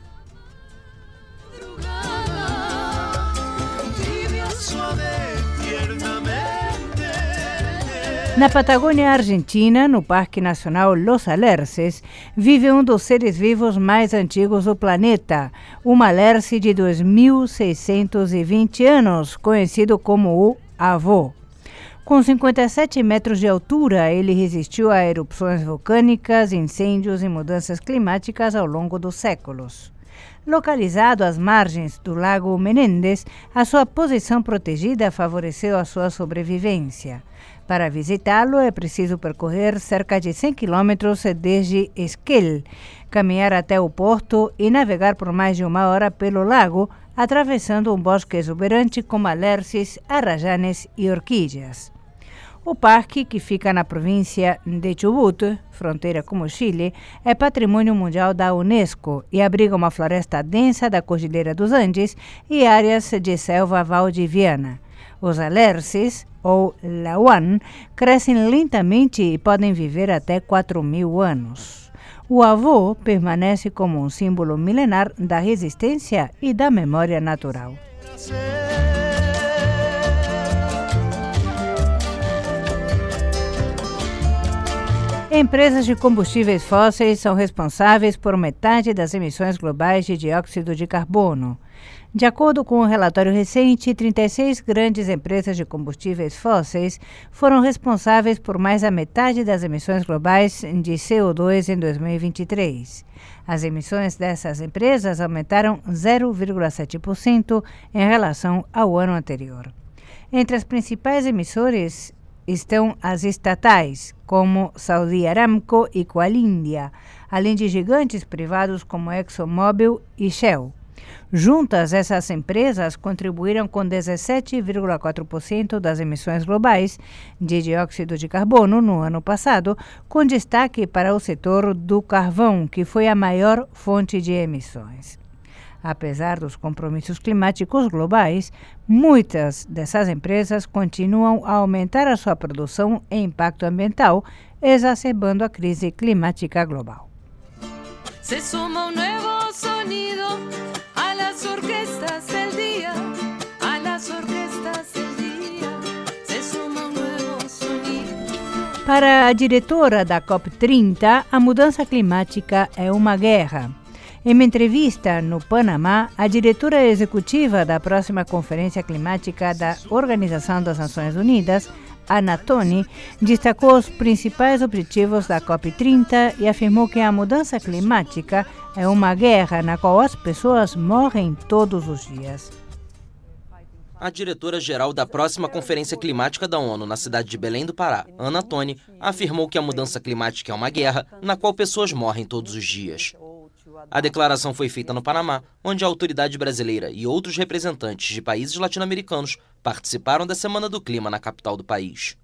Speaker 1: Na Patagônia Argentina, no Parque Nacional Los Alerces, vive um dos seres vivos mais antigos do planeta, uma alerce de dois mil seiscentos e vinte anos, conhecido como o avô. Com cinquenta e sete metros de altura, ele resistiu a erupções vulcânicas, incêndios e mudanças climáticas ao longo dos séculos. Localizado às margens do Lago Menéndez, a sua posição protegida favoreceu a sua sobrevivência. Para visitá-lo, é preciso percorrer cerca de cem quilômetros desde Esquel, caminhar até o porto e navegar por mais de uma hora pelo lago, atravessando um bosque exuberante com alerces, arrajanes e orquídeas. O parque, que fica na província de Chubut, fronteira com o Chile, é patrimônio mundial da Unesco e abriga uma floresta densa da Cordilheira dos Andes e áreas de selva valdiviana. Os alerces, ou lauan, crescem lentamente e podem viver até quatro mil anos. O avô permanece como um símbolo milenar da resistência e da memória natural. Empresas de combustíveis fósseis são responsáveis por metade das emissões globais de dióxido de carbono. De acordo com um relatório recente, trinta e seis grandes empresas de combustíveis fósseis foram responsáveis por mais da metade das emissões globais de C O dois em dois mil e vinte e três. As emissões dessas empresas aumentaram zero vírgula sete por cento em relação ao ano anterior. Entre as principais emissoras estão as estatais, como Saudi Aramco e Coal India, além de gigantes privados como ExxonMobil e Shell. Juntas, essas empresas contribuíram com dezessete vírgula quatro por cento das emissões globais de dióxido de carbono no ano passado, com destaque para o setor do carvão, que foi a maior fonte de emissões. Apesar dos compromissos climáticos globais, muitas dessas empresas continuam a aumentar a sua produção e impacto ambiental, exacerbando a crise climática global.
Speaker 2: Se suma um novo sonido a las orquestas del día, a las orquestas del día, se suma um novo sonido.
Speaker 1: Para a diretora da COP trinta, a mudança climática é uma guerra. Em uma entrevista no Panamá, a diretora executiva da próxima Conferência Climática da Organização das Nações Unidas, Ana Toni, destacou os principais objetivos da COP trinta e afirmou que a mudança climática é uma guerra na qual as pessoas morrem todos os dias.
Speaker 4: A diretora-geral da próxima Conferência Climática da ONU na cidade de Belém do Pará, Ana Toni, afirmou que a mudança climática é uma guerra na qual pessoas morrem todos os dias. A declaração foi feita no Panamá, onde a autoridade brasileira e outros representantes de países latino-americanos participaram da Semana do Clima na capital do país.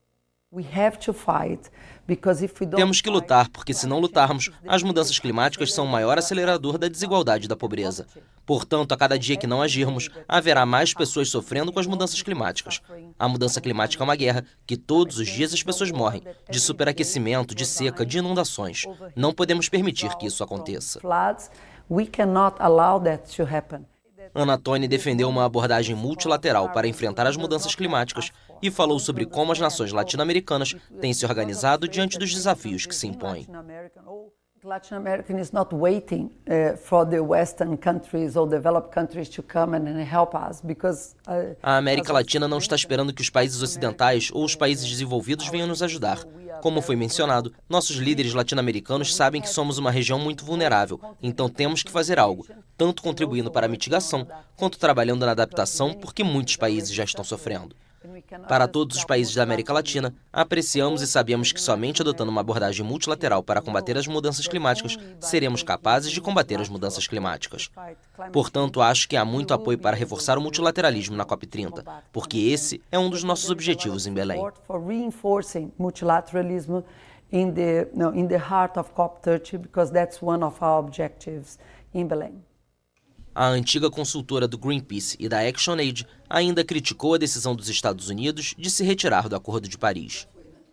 Speaker 4: Temos que lutar, porque se não lutarmos, as mudanças climáticas são o maior acelerador da desigualdade e da pobreza. Portanto, a cada dia que não agirmos, haverá mais pessoas sofrendo com as mudanças climáticas. A mudança climática é uma guerra que todos os dias as pessoas morrem, de superaquecimento, de seca, de inundações. Não podemos permitir que isso aconteça. Ana Toni defendeu uma abordagem multilateral para enfrentar as mudanças climáticas e falou sobre como as nações latino-americanas têm se organizado diante dos desafios que se impõem.
Speaker 22: Latin America is not waiting uh, for the Western countries or developed countries to come and help us because uh,
Speaker 4: a América Latina não está esperando que os países ocidentais ou os países desenvolvidos venham nos ajudar. Como foi mencionado, nossos líderes latino-americanos sabem que somos uma região muito vulnerável, então temos que fazer algo, tanto contribuindo para a mitigação, quanto trabalhando na adaptação, porque muitos países já estão sofrendo. Para todos os países da América Latina, apreciamos e sabemos que somente adotando uma abordagem multilateral para combater as mudanças climáticas, seremos capazes de combater as mudanças climáticas. Portanto, acho que há muito apoio para reforçar o multilateralismo na COP trinta, porque esse é um dos nossos objetivos em Belém. A antiga consultora do Greenpeace e da ActionAid ainda criticou a decisão dos Estados Unidos de se retirar do Acordo de Paris.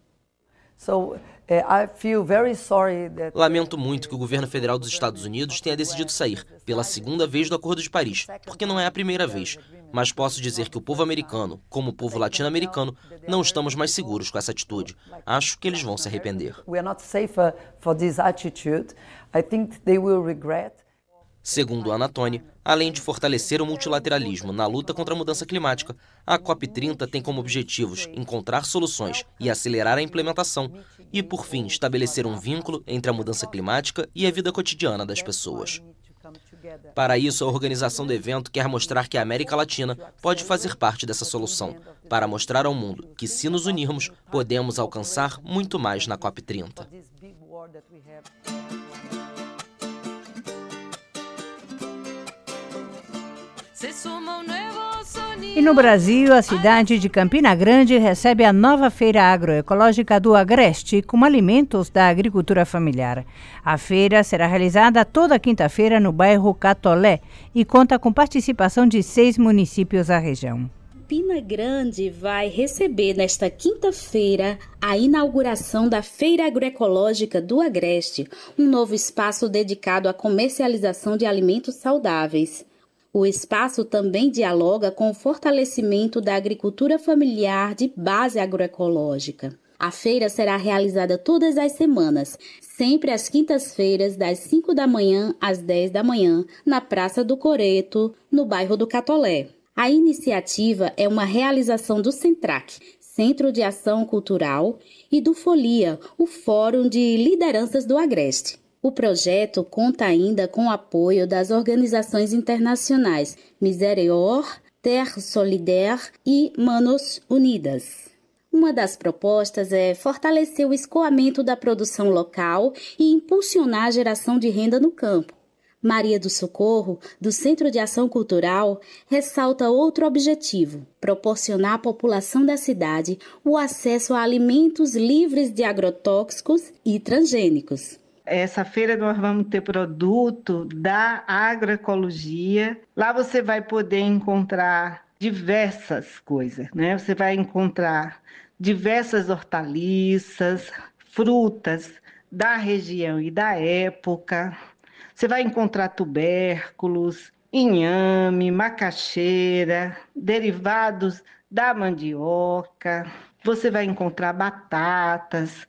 Speaker 4: Lamento muito que o governo federal dos Estados Unidos tenha decidido sair, pela segunda vez, do Acordo de Paris, porque não é a primeira vez. Mas posso dizer que o povo americano, como o povo latino-americano, não estamos mais seguros com essa atitude. Acho que eles vão se arrepender. Segundo Ana Toni, além de fortalecer o multilateralismo na luta contra a mudança climática, a COP trinta tem como objetivos encontrar soluções e acelerar a implementação e, por fim, estabelecer um vínculo entre a mudança climática e a vida cotidiana das pessoas. Para isso, a organização do evento quer mostrar que a América Latina pode fazer parte dessa solução, para mostrar ao mundo que, se nos unirmos, podemos alcançar muito mais na COP trinta.
Speaker 1: E no Brasil, a cidade de Campina Grande recebe a nova feira agroecológica do Agreste, com alimentos da agricultura familiar. A feira será realizada toda quinta-feira no bairro Catolé e conta com participação de seis municípios da região.
Speaker 23: Campina Grande vai receber nesta quinta-feira a inauguração da Feira Agroecológica do Agreste, um novo espaço dedicado à comercialização de alimentos saudáveis. O espaço também dialoga com o fortalecimento da agricultura familiar de base agroecológica. A feira será realizada todas as semanas, sempre às quintas-feiras, das cinco da manhã às dez da manhã, na Praça do Coreto, no bairro do Catolé. A iniciativa é uma realização do Centrac, Centro de Ação Cultural, e do Folia, o Fórum de Lideranças do Agreste. O projeto conta ainda com o apoio das organizações internacionais Miserior, Terre Solidaire e Manos Unidas. Uma das propostas é fortalecer o escoamento da produção local e impulsionar a geração de renda no campo. Maria do Socorro, do Centro de Ação Cultural, ressalta outro objetivo: proporcionar à população da cidade o acesso a alimentos livres de agrotóxicos e transgênicos.
Speaker 5: Essa feira nós vamos ter produto da agroecologia. Lá você vai poder encontrar diversas coisas, né? Você vai encontrar diversas hortaliças, frutas da região e da época. Você vai encontrar tubérculos, inhame, macaxeira, derivados da mandioca. Você vai encontrar batatas,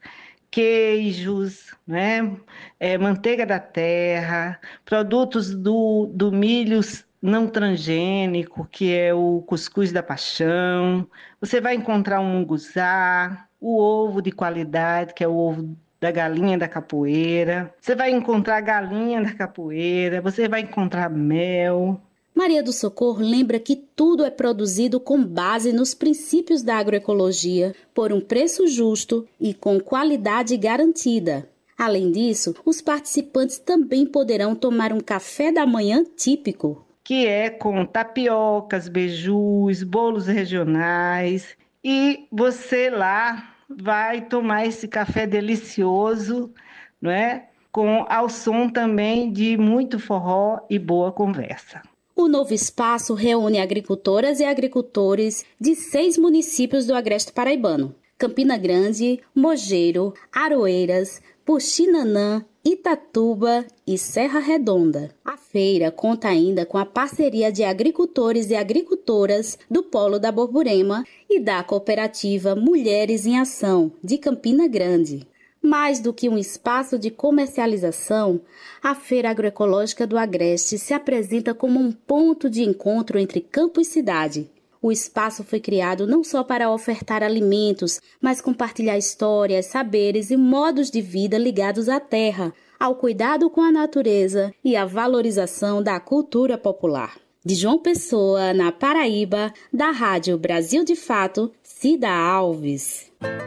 Speaker 5: queijos, né? É, manteiga da terra, produtos do, do milho não transgênico, que é o cuscuz da paixão. Você vai encontrar um munguzá, o ovo de qualidade, que é o ovo da galinha da capoeira. Você vai encontrar galinha da capoeira, você vai encontrar mel.
Speaker 23: Maria do Socorro lembra que tudo é produzido com base nos princípios da agroecologia, por um preço justo e com qualidade garantida. Além disso, os participantes também poderão tomar um café da manhã típico,
Speaker 5: que é com tapiocas, beijus, bolos regionais, e você lá vai tomar esse café delicioso, não é? Com ao som também de muito forró e boa conversa.
Speaker 23: O novo espaço reúne agricultoras e agricultores de seis municípios do Agreste Paraibano: Campina Grande, Mogeiro, Aroeiras, Puxinanã, Itatuba e Serra Redonda. A feira conta ainda com a parceria de agricultores e agricultoras do Polo da Borborema e da cooperativa Mulheres em Ação, de Campina Grande. Mais do que um espaço de comercialização, a Feira Agroecológica do Agreste se apresenta como um ponto de encontro entre campo e cidade. O espaço foi criado não só para ofertar alimentos, mas compartilhar histórias, saberes e modos de vida ligados à terra, ao cuidado com a natureza e à valorização da cultura popular. De João Pessoa, na Paraíba, da Rádio Brasil de Fato, Cida Alves.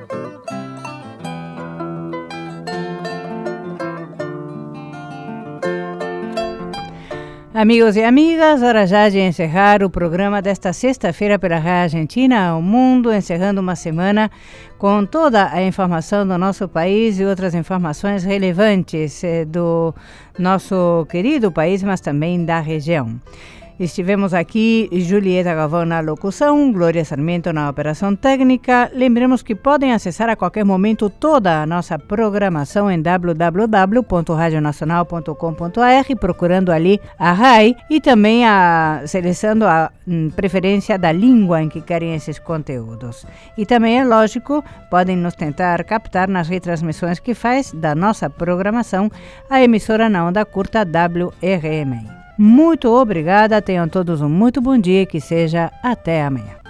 Speaker 1: Amigos e amigas, hora já de encerrar o programa desta sexta-feira pela Rádio Argentina ao Mundo, encerrando uma semana com toda a informação do nosso país e outras informações relevantes do nosso querido país, mas também da região. Estivemos aqui, Julieta Galvão na locução, Glória Sarmiento na operação técnica. Lembremos que podem acessar a qualquer momento toda a nossa programação em w w w ponto radio nacional ponto com ponto a r, procurando ali a R A I e também a, selecionando a hum, preferência da língua em que querem esses conteúdos. E também, é lógico, podem nos tentar captar nas retransmissões que faz da nossa programação a emissora na onda curta W R M I. Muito obrigada, tenham todos um muito bom dia e que seja até amanhã.